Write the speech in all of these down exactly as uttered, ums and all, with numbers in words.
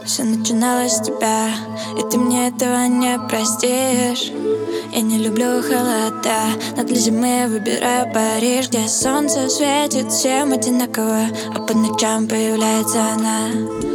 Все начиналось с тебя, и ты мне этого не простишь. Я не люблю холода, но для зимы выбираю Париж, где солнце светит всем одинаково, а по ночам появляется она.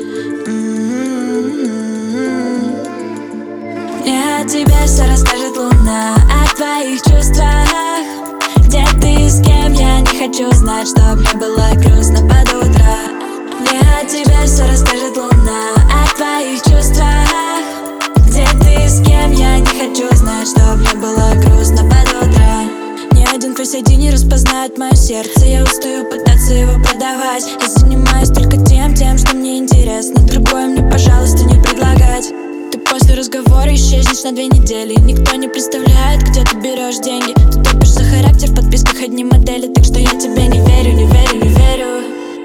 Мне о тебе все расскажет луна, о твоих чувствах. Где ты, с кем, я не хочу знать, чтоб мне было грустно под утро. Мне о тебе все расскажет луна, о твоих чувствах. Где ты, с кем, я не хочу знать, чтоб мне было грустно под утро. Ни один твой среди не распознает мое сердце. Я устаю пытаться его продавать. Я занимаюсь только тем, тем, что мне интересно. Другое мне, пожалуйста, не предлагать. Ты после разговора исчезнешь на две недели. Никто не представляет, где ты берешь деньги. Ты топишь за характер в подписках одни модели. Так что я тебе не верю, не верю, не верю.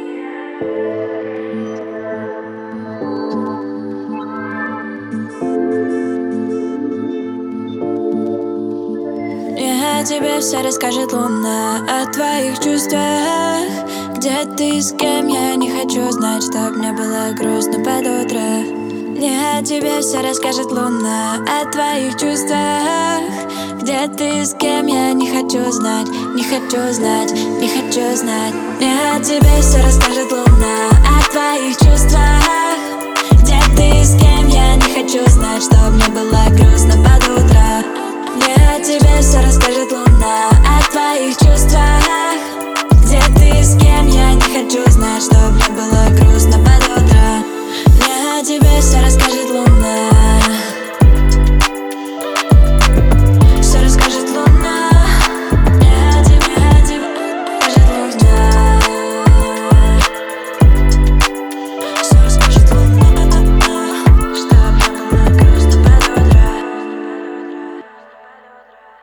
Мне о тебе все расскажет луна, о твоих чувствах. Где ты, с кем, я не хочу знать, чтоб мне было грустно под утро. Мне о тебе все расскажет луна, о твоих чувствах. Где ты, с кем, я не хочу знать, не хочу знать, не хочу знать. Мне о тебе все расскажет луна, о твоих чувствах. Где ты, с кем, я не хочу знать, чтоб мне было грустно под утро.